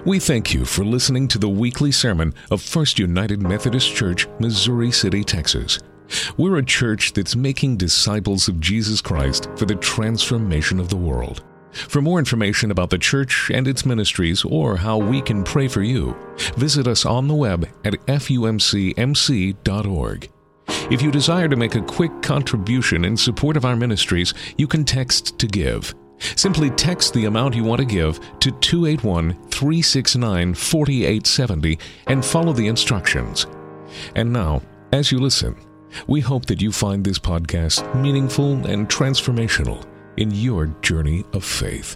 We thank you for listening to the weekly sermon of First United Methodist Church, Missouri City, Texas. We're a church that's making disciples of Jesus Christ for the transformation of the world. For more information about the church and its ministries or how we can pray for you, visit us on the web at fumcmc.org. If you desire to make a quick contribution in support of our ministries, you can text to give. Simply text the amount you want to give to 281-369-4870 and follow the instructions. And now, as you listen, we hope that you find this podcast meaningful and transformational in your journey of faith.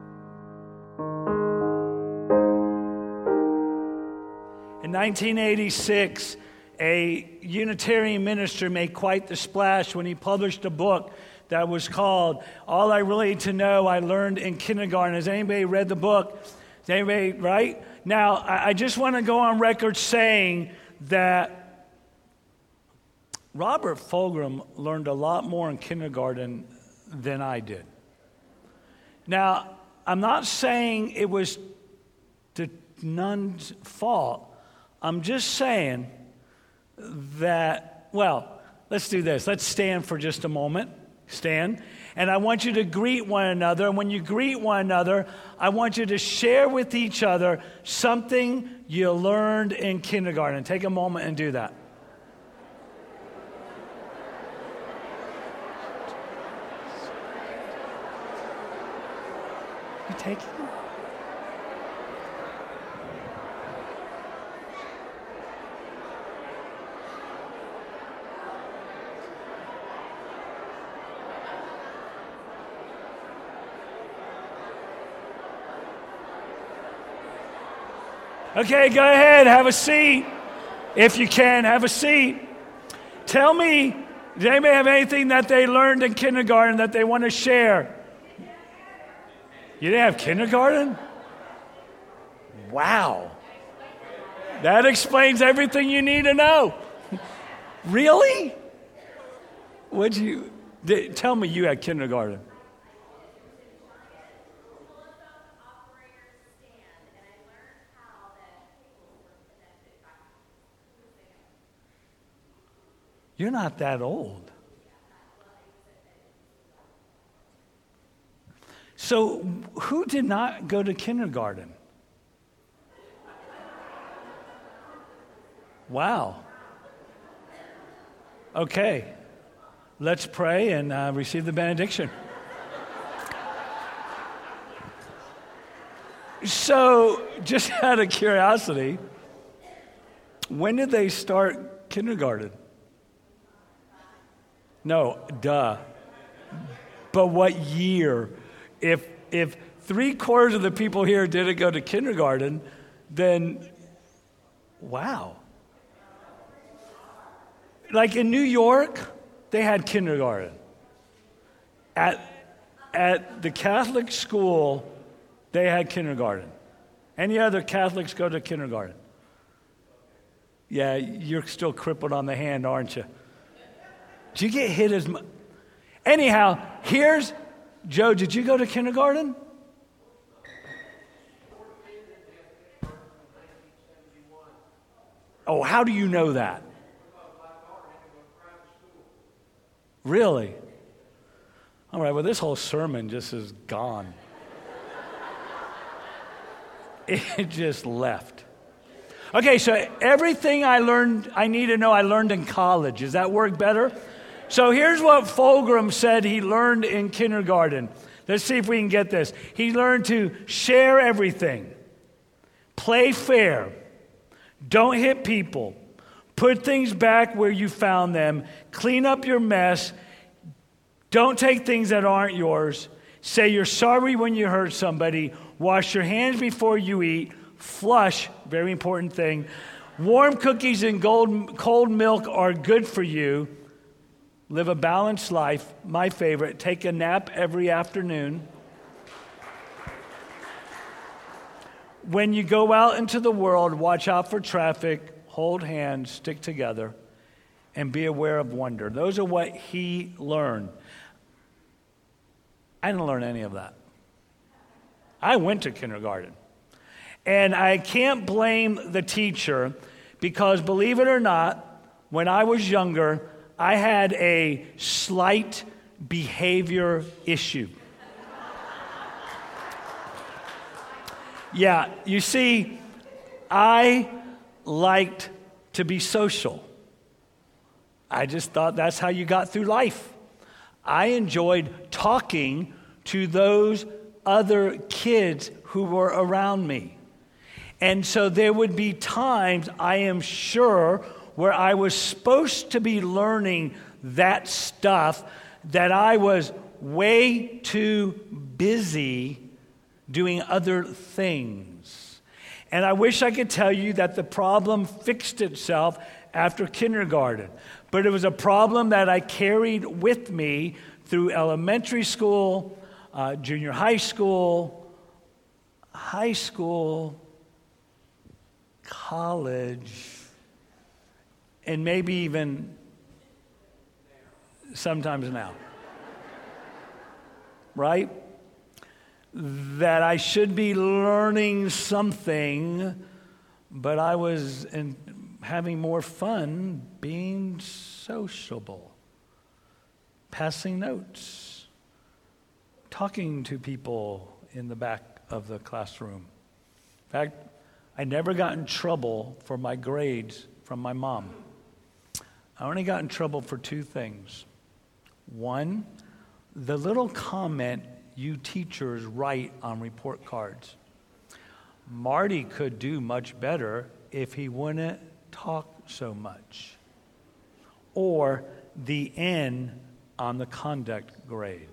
In 1986, a Unitarian minister made quite the splash when he published a book that was called All I Really Need to Know I Learned in Kindergarten. Has anybody read the book? Is anybody, right? Now, I just want to go on record saying that Robert Fulghum learned a lot more in kindergarten than I did. Now, I'm not saying it was the nun's fault. I'm just saying that, well, let's do this. Let's stand for just a moment. Stand. And I want you to greet one another. And when you greet one another, I want you to share with each other something you learned in kindergarten. Take a moment and do that. You take it? Okay, go ahead, have a seat. If you can, have a seat. Tell me, does anybody have anything that they learned in kindergarten that they want to share? You didn't have kindergarten? Wow. That explains everything you need to know. Really? Tell me you had kindergarten. You're not that old. So, who did not go to kindergarten? Wow. Okay. Let's pray and receive the benediction. So, just out of curiosity, when did they start kindergarten? No, duh. But what year? If 3/4 of the people here didn't go to kindergarten, then wow. Like in New York, they had kindergarten. At the Catholic school, they had kindergarten. Any other Catholics go to kindergarten? Yeah, you're still crippled on the hand, aren't you? Did you get hit as much? Anyhow, Joe, did you go to kindergarten? Oh, how do you know that? Really? All right, well, this whole sermon just is gone. It just left. Okay, so everything I need to know, I learned in college. Does that work better? So here's what Fulghum said he learned in kindergarten. Let's see if we can get this. He learned to share everything, play fair, don't hit people, put things back where you found them, clean up your mess, don't take things that aren't yours, say you're sorry when you hurt somebody, wash your hands before you eat, flush, very important thing, warm cookies and cold milk are good for you. Live a balanced life. My favorite, take a nap every afternoon. When you go out into the world, watch out for traffic, hold hands, stick together, and be aware of wonder. Those are what he learned. I didn't learn any of that. I went to kindergarten. And I can't blame the teacher because, believe it or not, when I was younger, I had a slight behavior issue. Yeah, you see, I liked to be social. I just thought that's how you got through life. I enjoyed talking to those other kids who were around me. And so there would be times, I am sure, where I was supposed to be learning that stuff that I was way too busy doing other things. And I wish I could tell you that the problem fixed itself after kindergarten. But it was a problem that I carried with me through elementary school, junior high school, college, and maybe even sometimes now. Right? That I should be learning something, but I was having more fun being sociable, passing notes, talking to people in the back of the classroom. In fact, I never got in trouble for my grades from my mom. I only got in trouble for two things. One, the little comment you teachers write on report cards. Marty could do much better if he wouldn't talk so much. Or the N on the conduct grade.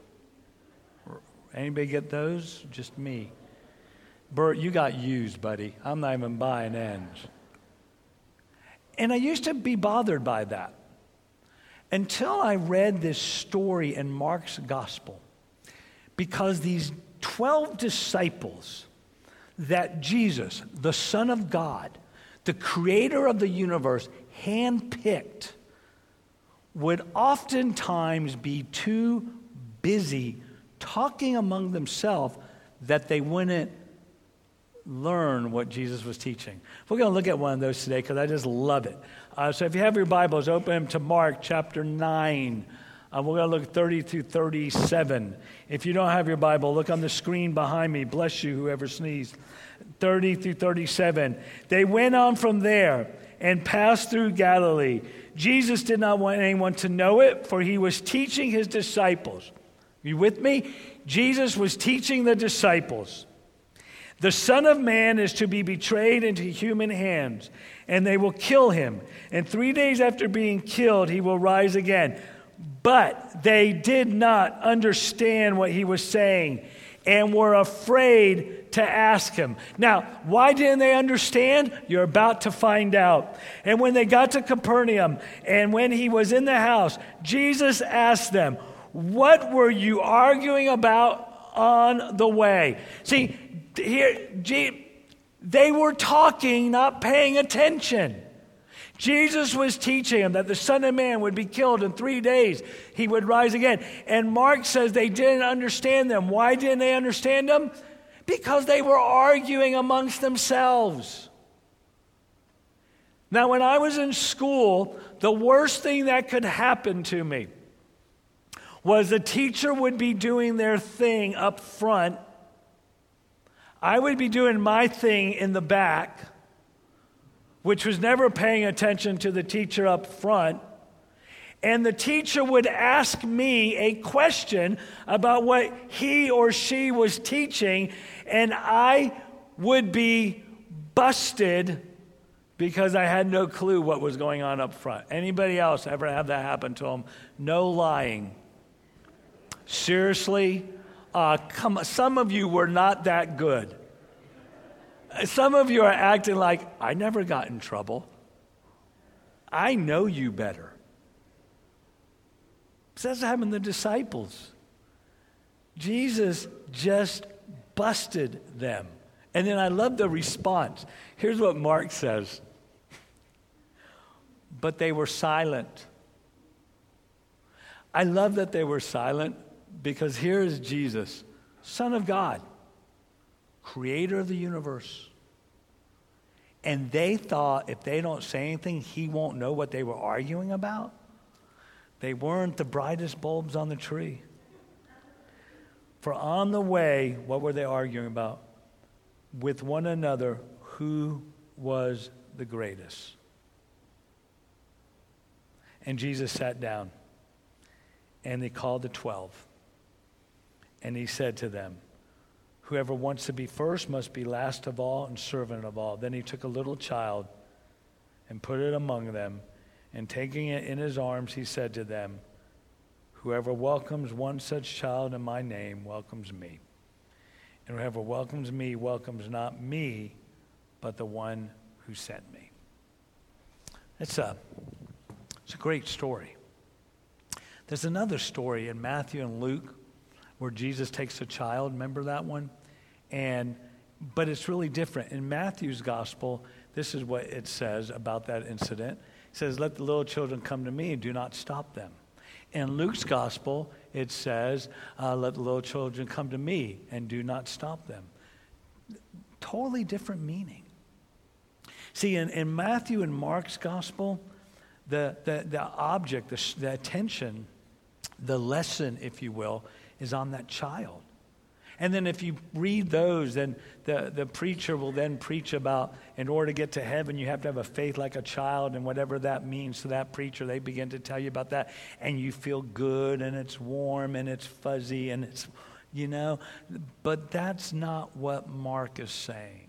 Anybody get those? Just me. Bert, you got used, buddy. I'm not even buying N's. And I used to be bothered by that until I read this story in Mark's gospel. Because these 12 disciples that Jesus, the Son of God, the creator of the universe, handpicked, would oftentimes be too busy talking among themselves that they wouldn't learn what Jesus was teaching. We're going to look at one of those today because I just love it. So if you have your Bibles, open them to Mark chapter 9. We're going to look 30 through 37. If you don't have your Bible, look on the screen behind me. Bless you, whoever sneezed. 30 through 37. They went on from there and passed through Galilee. Jesus did not want anyone to know it, for he was teaching his disciples. You with me? Jesus was teaching the disciples. The Son of Man is to be betrayed into human hands, and they will kill him. And 3 days after being killed, he will rise again. But they did not understand what he was saying and were afraid to ask him. Now, why didn't they understand? You're about to find out. And when they got to Capernaum and when he was in the house, Jesus asked them, "What were you arguing about on the way?" See, here, they were talking, not paying attention. Jesus was teaching them that the Son of Man would be killed in 3 days. He would rise again. And Mark says they didn't understand them. Why didn't they understand them? Because they were arguing amongst themselves. Now, when I was in school, the worst thing that could happen to me was the teacher would be doing their thing up front. I would be doing my thing in the back, which was never paying attention to the teacher up front. And the teacher would ask me a question about what he or she was teaching, and I would be busted because I had no clue what was going on up front. Anybody else ever have that happen to them? No lying. Seriously? Come on. Some of you were not that good. Some of you are acting like, I never got in trouble. I know you better. That's what happened to the disciples. Jesus just busted them. And then I love the response. Here's what Mark says. But they were silent. I love that they were silent because here is Jesus, Son of God, creator of the universe, And they thought if they don't say anything, he won't know what they were arguing about. They weren't the brightest bulbs on the tree. For on the way, what were they arguing about? With one another, who was the greatest? And Jesus sat down, and he called the 12. And he said to them, whoever wants to be first must be last of all and servant of all. Then he took a little child and put it among them, and taking it in his arms, he said to them, whoever welcomes one such child in my name welcomes me. And whoever welcomes me welcomes not me, but the one who sent me. It's a great story. There's another story in Matthew and Luke where Jesus takes a child. Remember that one? But it's really different. In Matthew's gospel, this is what it says about that incident. It says, let the little children come to me and do not stop them. In Luke's gospel, it says, let the little children come to me and do not stop them. Totally different meaning. See, in Matthew and Mark's gospel, the object, the attention, the lesson, if you will, is on that child. And then if you read those, then the preacher will then preach about, in order to get to heaven, you have to have a faith like a child, and whatever that means to that preacher, they begin to tell you about that, and you feel good, and it's warm, and it's fuzzy, and it's, but that's not what Mark is saying.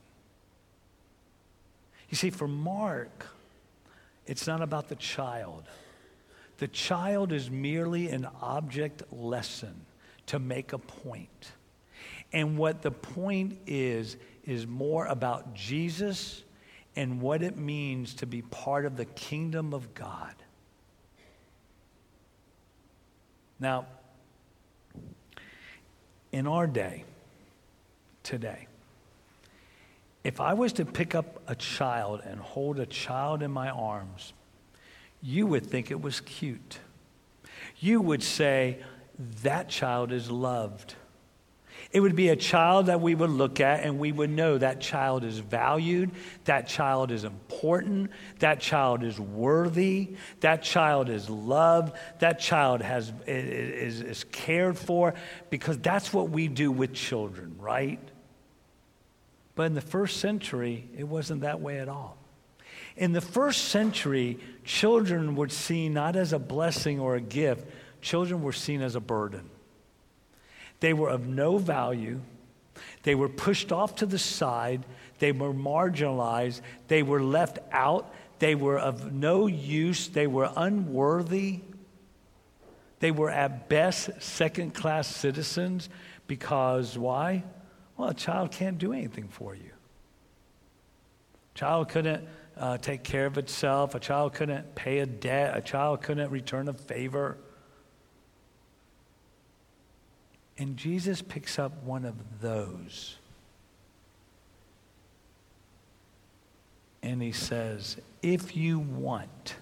You see, for Mark, it's not about the child. The child is merely an object lesson to make a point. And what the point is more about Jesus and what it means to be part of the kingdom of God. Now, in our day, today, if I was to pick up a child and hold a child in my arms, you would think it was cute. You would say, that child is loved. It would be a child that we would look at and we would know that child is valued, that child is important, that child is worthy, that child is loved, that child is cared for, because that's what we do with children, right? But in the first century, it wasn't that way at all. In the first century, children were seen not as a blessing or a gift. Children were seen as a burden. They were of no value. They were pushed off to the side. They were marginalized. They were left out. They were of no use. They were unworthy. They were at best second-class citizens because why? Well, a child can't do anything for you. A child couldn't take care of itself. A child couldn't pay a debt. A child couldn't return a favor. And Jesus picks up one of those. And he says, if you want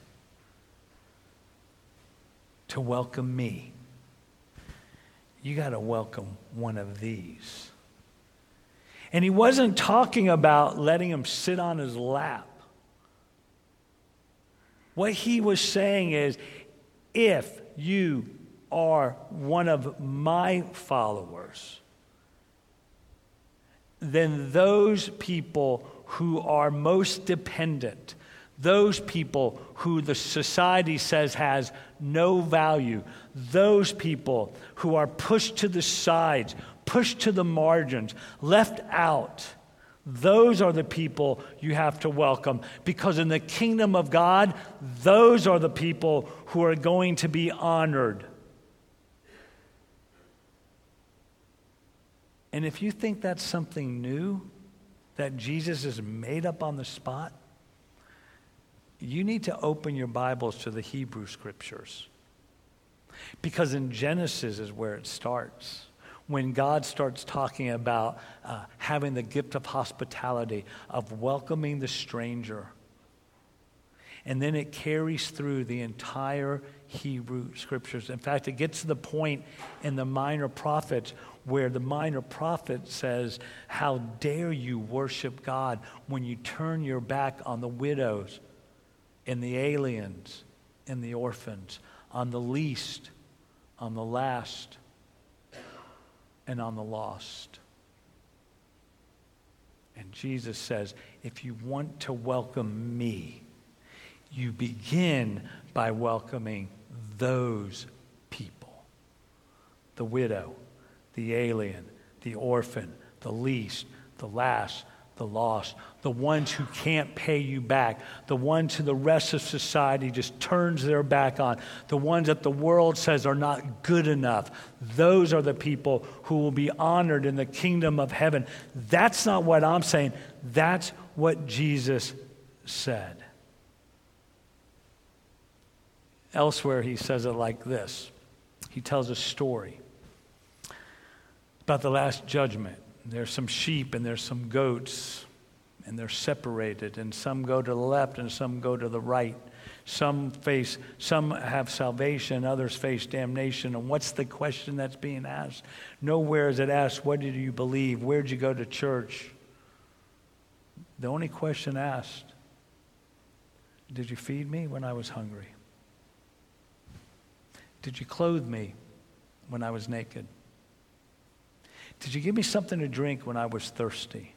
to welcome me, you got to welcome one of these. And he wasn't talking about letting him sit on his lap. What he was saying is, if you are one of my followers, then those people who are most dependent, those people who the society says has no value, those people who are pushed to the sides, pushed to the margins, left out, those are the people you have to welcome, because in the kingdom of God, those are the people who are going to be honored. And if you think that's something new that Jesus has made up on the spot, you need to open your Bibles to the Hebrew Scriptures. Because in Genesis is where it starts. When God starts talking about having the gift of hospitality, of welcoming the stranger. And then it carries through the entire Hebrew Scriptures. In fact, it gets to the point in the Minor Prophets where the Minor Prophet says, how dare you worship God when you turn your back on the widows and the aliens and the orphans, on the least, on the last, and on the lost. And Jesus says, if you want to welcome me, you begin by welcoming those people. The widow, the alien, the orphan, the least, the last, the lost, the ones who can't pay you back, the ones who the rest of society just turns their back on, the ones that the world says are not good enough. Those are the people who will be honored in the kingdom of heaven. That's not what I'm saying. That's what Jesus said. Elsewhere, he says it like this. He tells a story about the last judgment. There's some sheep and there's some goats, and they're separated, and some go to the left and some go to the right. Some have salvation, others face damnation. And what's the question that's being asked? Nowhere is it asked, what did you believe? Where did you go to church? The only question asked, did you feed me when I was hungry? Did you clothe me when I was naked? Did you give me something to drink when I was thirsty?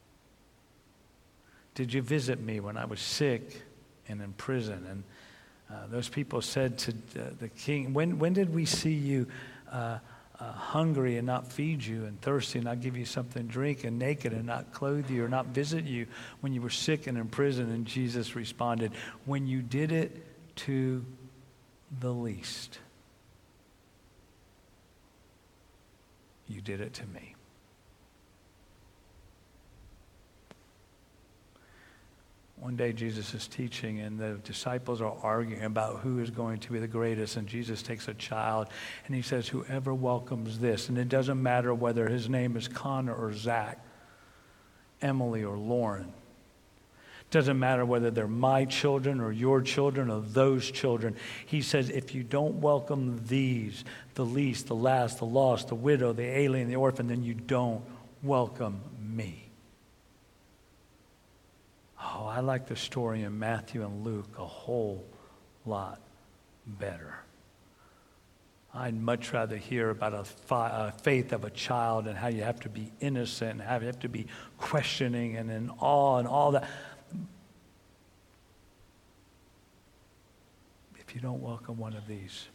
Did you visit me when I was sick and in prison? And those people said to the king, when did we see you hungry and not feed you, and thirsty and not give you something to drink, and naked and not clothe you, or not visit you when you were sick and in prison? And Jesus responded, when you did it to the least, you did it to me. One day Jesus is teaching, and the disciples are arguing about who is going to be the greatest. And Jesus takes a child and he says, whoever welcomes this, and it doesn't matter whether his name is Connor or Zach, Emily or Lauren. Doesn't matter whether they're my children or your children or those children. He says, if you don't welcome these, the least, the last, the lost, the widow, the alien, the orphan, then you don't welcome me. Oh, I like the story in Matthew and Luke a whole lot better. I'd much rather hear about a faith of a child and how you have to be innocent and how you have to be questioning and in awe and all that. If you don't welcome one of these.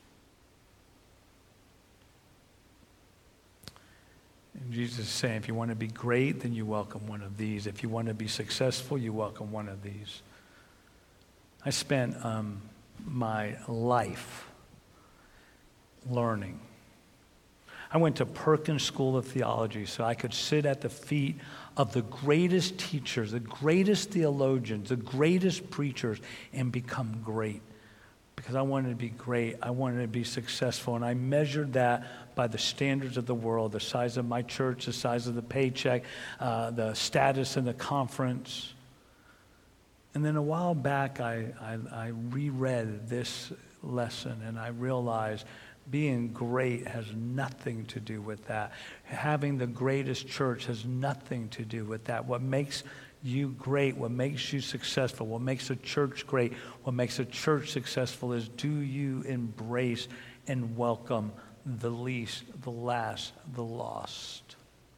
And Jesus is saying, if you want to be great, then you welcome one of these. If you want to be successful, you welcome one of these. I spent my life learning. I went to Perkins School of Theology so I could sit at the feet of the greatest teachers, the greatest theologians, the greatest preachers, and become great. Because I wanted to be great. I wanted to be successful. And I measured that by the standards of the world, the size of my church, the size of the paycheck, the status in the conference. And then a while back, I reread this lesson, and I realized being great has nothing to do with that. Having the greatest church has nothing to do with that. What makes you great, what makes you successful, what makes a church great, what makes a church successful is, do you embrace and welcome the least, the last, the lost?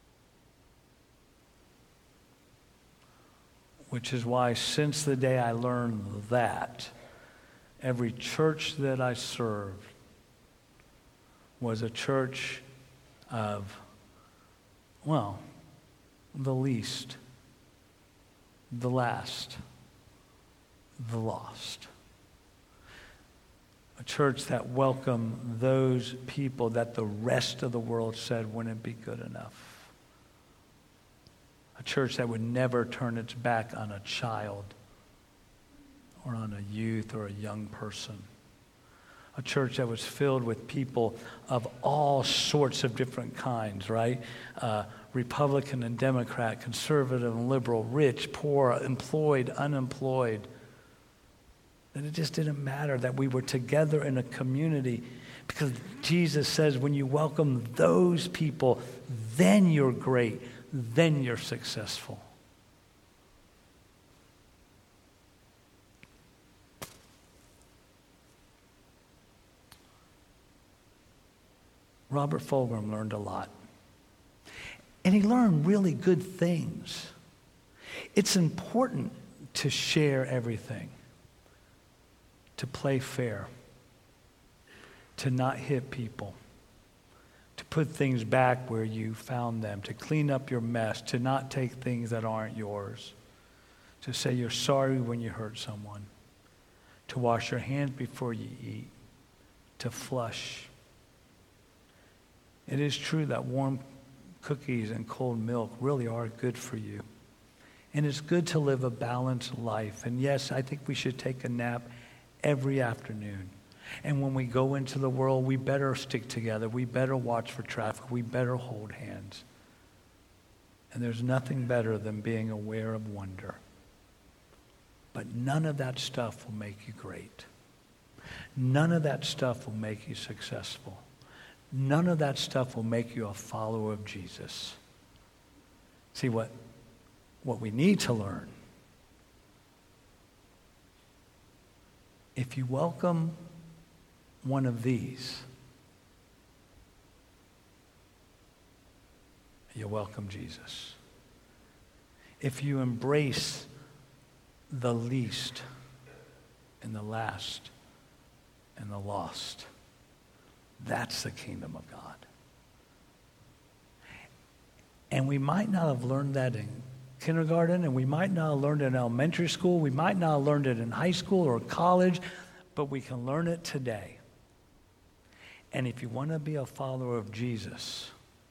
Which is why since the day I learned that, every church that I served was a church of, well, the least, the last, the lost. A church that welcomed those people that the rest of the world said wouldn't be good enough. A church that would never turn its back on a child or on a youth or a young person. A church that was filled with people of all sorts of different kinds, right? Republican and Democrat, conservative and liberal, rich, poor, employed, unemployed. That it just didn't matter that we were together in a community, because Jesus says when you welcome those people, then you're great, then you're successful. Robert Fulghum learned a lot. And he learned really good things. It's important to share everything, to play fair, to not hit people, to put things back where you found them, to clean up your mess, to not take things that aren't yours, to say you're sorry when you hurt someone, to wash your hands before you eat, to flush. It is true that warm cookies and cold milk really are good for you. And it's good to live a balanced life. And yes, I think we should take a nap every afternoon. And when we go into the world, we better stick together. We better watch for traffic. We better hold hands. And there's nothing better than being aware of wonder. But none of that stuff will make you great. None of that stuff will make you successful. None of that stuff will make you a follower of Jesus. See, what we need to learn, if you welcome one of these, you welcome Jesus. If you embrace the least and the last and the lost, that's the kingdom of God. And we might not have learned that in kindergarten, and we might not have learned it in elementary school, we might not have learned it in high school or college, but we can learn it today. And if you want to be a follower of Jesus,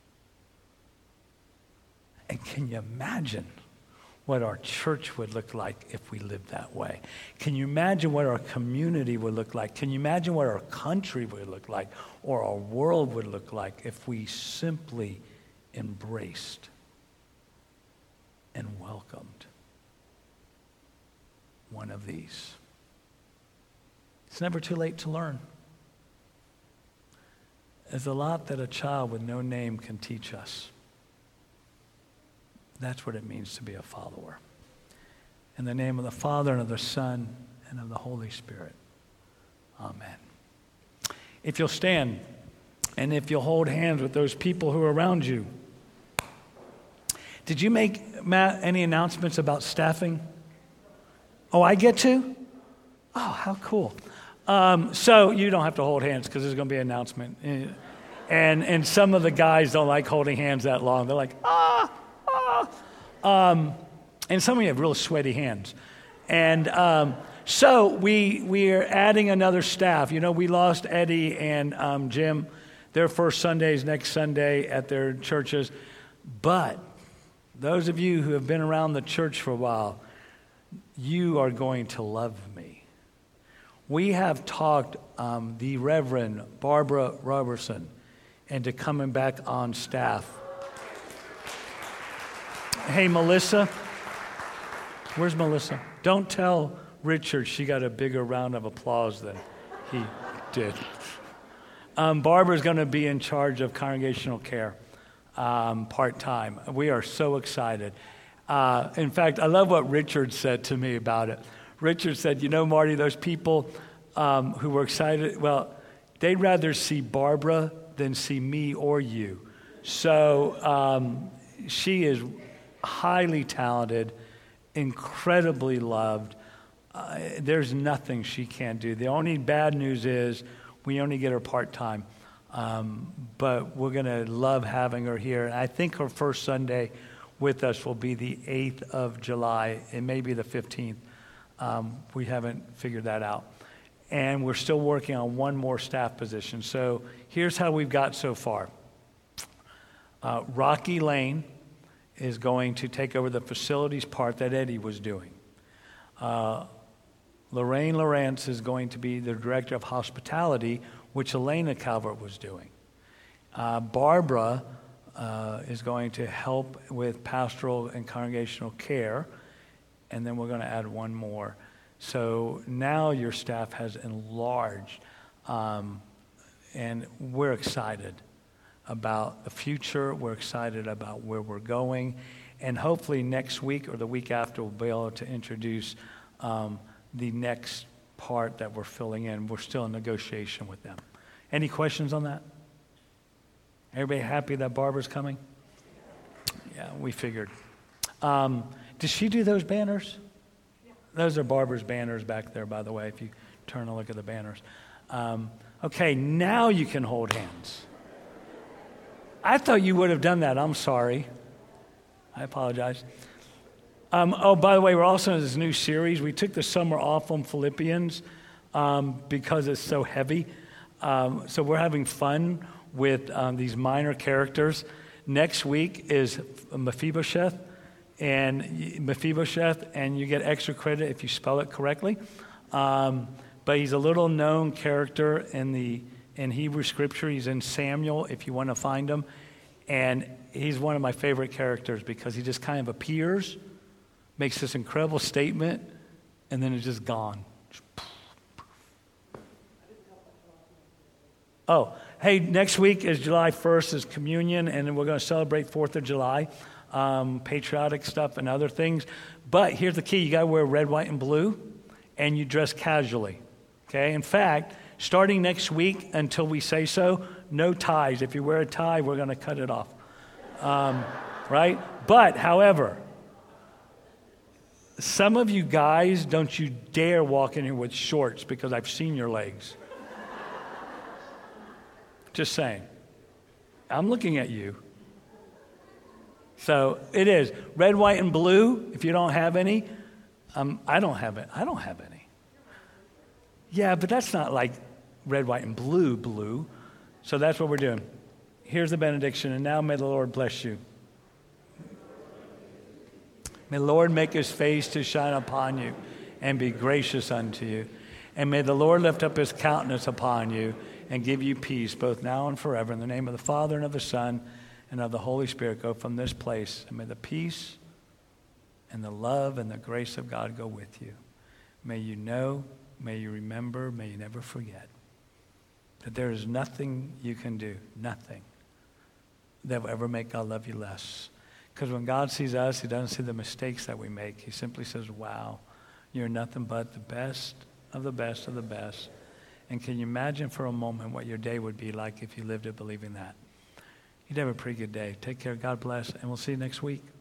and can you imagine what our church would look like if we lived that way? Can you imagine what our community would look like? Can you imagine what our country would look like, or our world would look like, if we simply embraced and welcomed one of these? It's never too late to learn. There's a lot that a child with no name can teach us. That's what it means to be a follower. In the name of the Father, and of the Son, and of the Holy Spirit. Amen. If you'll stand, and if you'll hold hands with those people who are around you. Did you make, Matt, any announcements about staffing? Oh, I get to? Oh, how cool. So you don't have to hold hands because there's going to be an announcement. And some of the guys don't like holding hands that long. They're like, and some of you have real sweaty hands. And so we are adding another staff. You know, we lost Eddie and Jim. Their first Sunday is next Sunday at their churches. But those of you who have been around the church for a while, you are going to love me. We have talked the Reverend Barbara Robertson into coming back on staff. Hey, Melissa. Where's Melissa? Don't tell Richard she got a bigger round of applause than he did. Barbara's going to be in charge of congregational care part-time. We are so excited. In fact, I love what Richard said to me about it. Richard said, you know, Marty, those people who were excited, well, they'd rather see Barbara than see me or you. So she is highly talented, incredibly loved. There's nothing she can't do. The only bad news is we only get her part-time. But we're going to love having her here. And I think her first Sunday with us will be the 8th of July. It may be the 15th. We haven't figured that out. And we're still working on one more staff position. So here's how we've got so far. Rocky Lane is going to take over the facilities part that Eddie was doing. Lorraine Lawrence is going to be the director of hospitality, which Elena Calvert was doing. Barbara is going to help with pastoral and congregational care, and then we're going to add one more. So now your staff has enlarged, and we're excited about the future. We're excited about where we're going. And hopefully next week or the week after, we'll be able to introduce the next part that we're filling in. We're still in negotiation with them. Any questions on that? Everybody happy that Barbara's coming? Yeah, we figured. Did she do those banners? Those are Barbara's banners back there, by the way, if you turn and look at the banners. Okay, now you can hold hands. I thought you would have done that. I'm sorry. I apologize. Oh, by the way, we're also in this new series. We took the summer off from Philippians because it's so heavy. So we're having fun with these minor characters. Next week is Mephibosheth, and you get extra credit if you spell it correctly. But he's a little known character in Hebrew Scripture. He's in Samuel, if you want to find him. And he's one of my favorite characters because he just kind of appears, makes this incredible statement, and then it's just gone. Oh, hey, next week is July 1st is communion, and then we're going to celebrate 4th of July, patriotic stuff and other things. But here's the key. You got to wear red, white, and blue, and you dress casually. Okay? In fact, starting next week until we say so, no ties. If you wear a tie, we're going to cut it off. Right? But, however, some of you guys, don't you dare walk in here with shorts because I've seen your legs. Just saying. I'm looking at you. So it is red, white, and blue. If you don't have any, I don't have it. I don't have any. Yeah, but that's not like red, white, and blue. So that's what we're doing. Here's the benediction, and now may the Lord bless you. May the Lord make his face to shine upon you and be gracious unto you. And may the Lord lift up his countenance upon you and give you peace both now and forever. In the name of the Father and of the Son and of the Holy Spirit, go from this place. And may the peace and the love and the grace of God go with you. May you know, may you remember, may you never forget that there is nothing you can do, nothing, that will ever make God love you less. Because when God sees us, he doesn't see the mistakes that we make. He simply says, wow, you're nothing but the best of the best of the best. And can you imagine for a moment what your day would be like if you lived it believing that? You'd have a pretty good day. Take care. God bless. And we'll see you next week.